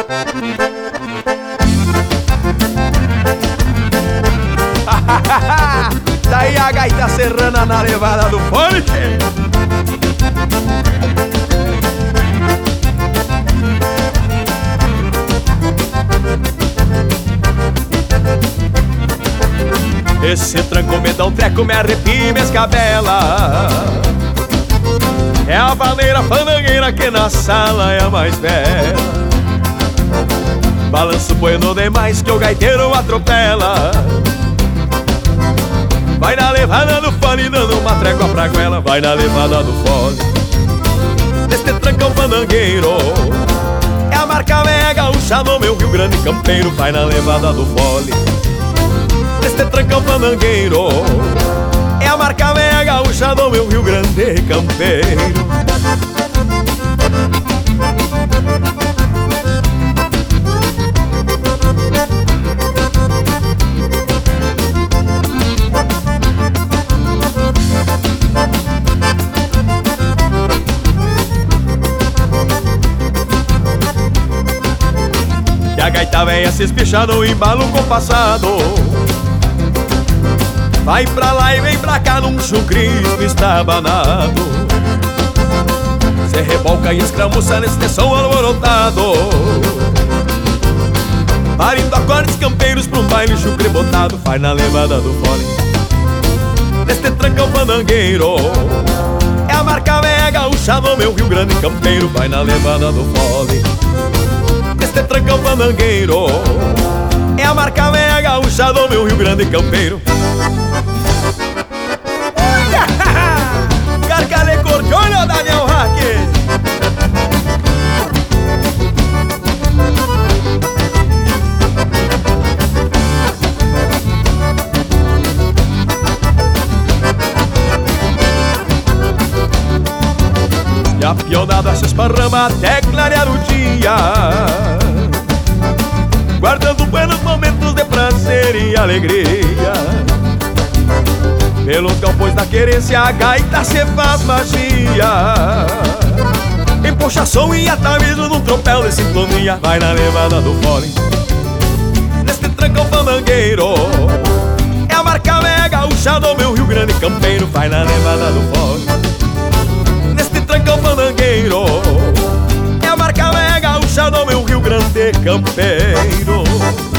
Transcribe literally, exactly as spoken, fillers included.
Daí a gaita serrana na levada do fole. Esse tranco me dá um treco, me arrepia e me escabela. É a vaneira fandangueira que na sala é a mais bela. Balanço bueno demais que o gaiteiro atropela. Vai na levada do fole dando uma trégua pra goela. Vai na levada do fole neste trancão fandangueiro. É a marca velha gaúcha do meu Rio Grande campeiro. Vai na levada do fole neste trancão fandangueiro. É a marca velha gaúcha do meu Rio Grande campeiro. E a gaita véia se espicha no embalo compassado. Vai pra lá e vem pra cá num chucrismo estabanado. Se rebolca e escramuça neste som alvorotado, parindo acordes campeiros pra um baile chucre botado. Vai na levada do fole neste trancão fandangueiro. É a marca velha gaúcha do meu Rio Grande campeiro. Vai na levada do fole neste trancão fandangueiro. É a marca velha gaúcha do meu Rio Grande campeiro. Carcale cordiona, Daniel Hack. E a pionada se esparrama até clarear o dia, guardando buenos momentos de prazer e alegria. Pelos galpões da querência a gaita se faz magia. Empuxa som e ataviso num tropel de sintonia. Vai na levada do fole neste trancão fandangueiro. É a marca velha gaúcha do meu Rio Grande campeiro. Vai na levada do fole neste trancão fandangueiro. É a marca velha gaúcha do meu Rio Grande campeiro.